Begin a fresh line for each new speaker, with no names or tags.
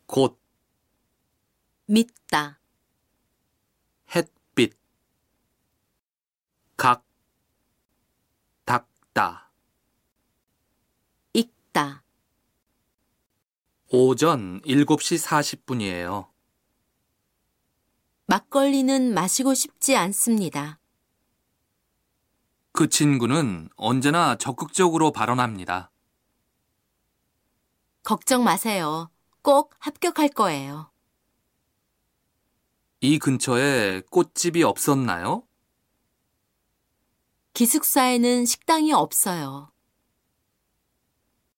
곧,
믿다,
햇빛, 각, 닦다.
읽다,
오전 7시 40분이에요.
막걸리는 마시고 싶지 않습니다.
그 친구는 언제나 적극적으로 발언합니다.
걱정 마세요. 꼭 합격할 거예요.
이 근처에 꽃집이 없었나요?
기숙사에는 식당이 없어요.